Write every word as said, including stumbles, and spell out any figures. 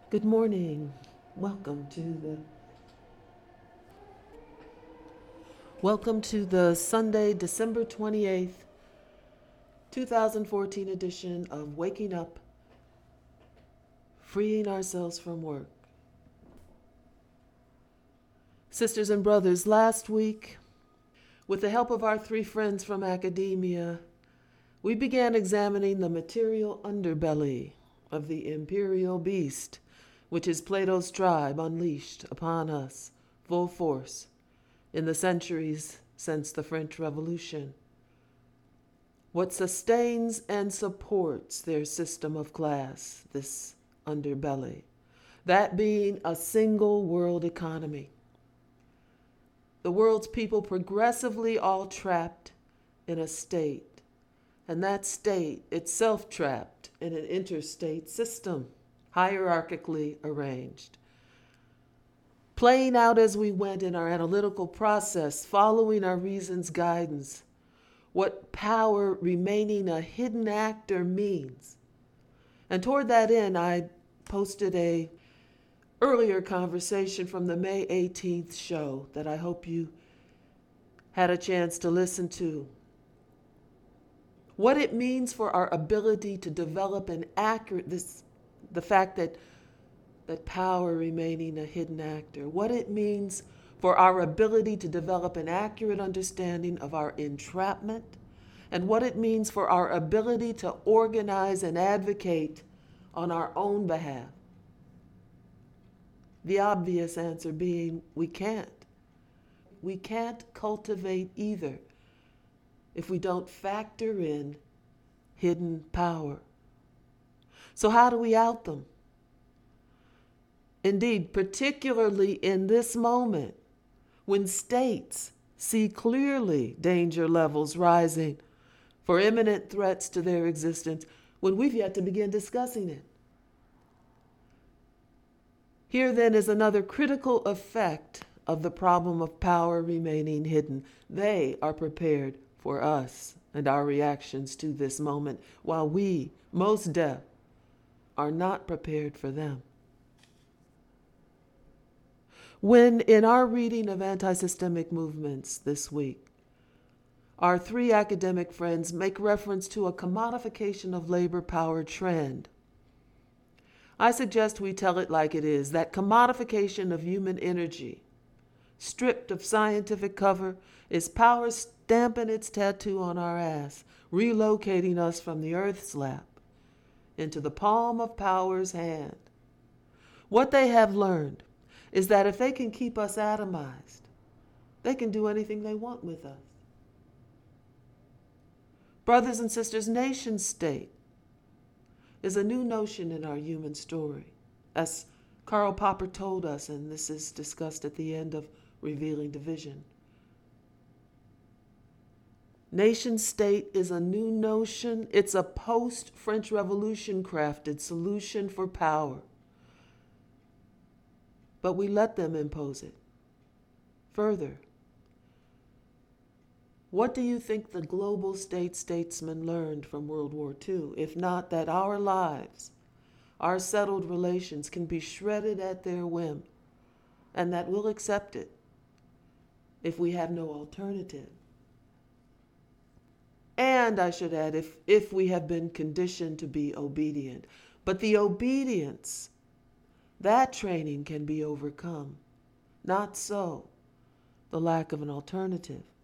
Good morning. Welcome to the Welcome to the Sunday, December twenty-eighth, twenty fourteen edition of Waking Up, Freeing Ourselves from Work. Sisters and brothers, last week, with the help of our three friends from academia, we began examining the material underbelly of the imperial beast, which is Plato's tribe unleashed upon us full force in the centuries since the French Revolution. What sustains and supports their system of class, this underbelly, that being a single world economy. The world's people progressively all trapped in a state, and that state itself trapped in an interstate system, hierarchically arranged. Playing out as we went in our analytical process, following our reason's guidance, what power remaining a hidden actor means. And toward that end, I posted a earlier conversation from the May eighteenth show that I hope you had a chance to listen to. What it means for our ability to develop an accurate, this, the fact that that power remaining a hidden actor, what it means for our ability to develop an accurate understanding of our entrapment, and what it means for our ability to organize and advocate on our own behalf. The obvious answer being we can't. We can't cultivate either if we don't factor in hidden power. So how do we out them? Indeed, particularly in this moment, when states see clearly danger levels rising for imminent threats to their existence, when we've yet to begin discussing it. Here then is another critical effect of the problem of power remaining hidden. They are prepared for us and our reactions to this moment, while we, most deaf, are not prepared for them. When, in our reading of anti-systemic movements this week, our three academic friends make reference to a commodification of labor power trend, I suggest we tell it like it is, that commodification of human energy, stripped of scientific cover, is power stamping its tattoo on our ass, relocating us from the earth's lap into the palm of power's hand. What they have learned is that if they can keep us atomized, they can do anything they want with us. Brothers and sisters, nation state is a new notion in our human story, as Karl Popper told us, and this is discussed at the end of Revealing Division. Nation state is a new notion. It's a post-French Revolution crafted solution for power. But we let them impose it. Further, what do you think the global state statesmen learned from World War Two, if not that our lives, our settled relations can be shredded at their whim, and that we'll accept it if we have no alternative? And I should add, if, if we have been conditioned to be obedient. But the obedience, that training can be overcome. Not so the lack of an alternative.